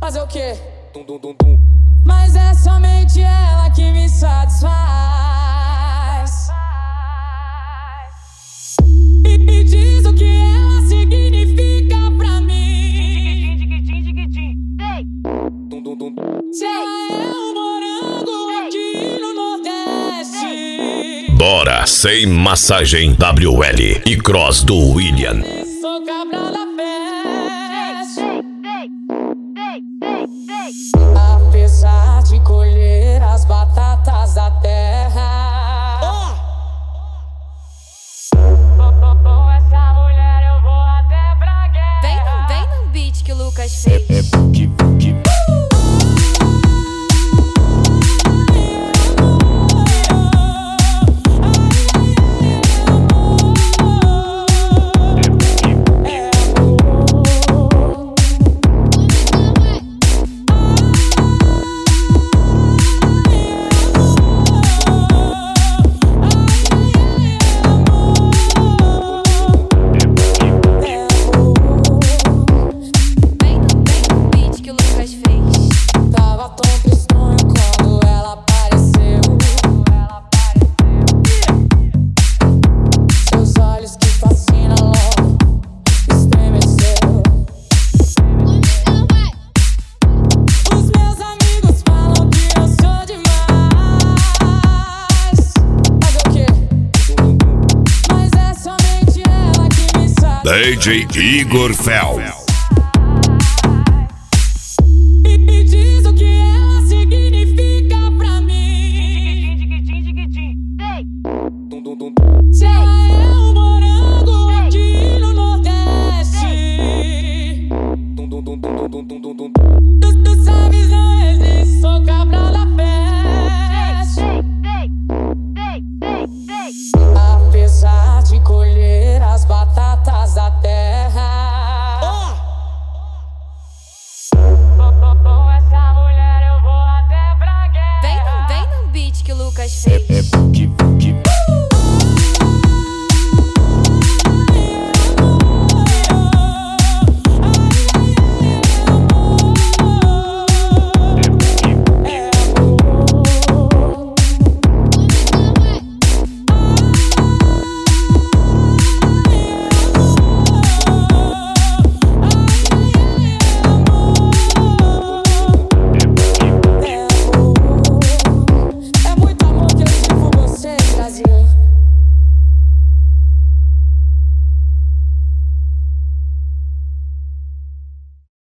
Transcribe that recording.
Fazer o quê? Mas é somente ela que me satisfaz. E diz o que ela significa pra mim. Se ela é um morango aqui no Nordeste. Bora sem massagem WL e cross do William. Sou cabral da peste. Apesar de colher as batatas da terra, com essa mulher eu vou até pra guerra. Vem no beat que o Lucas fez. DJ Igor Fel.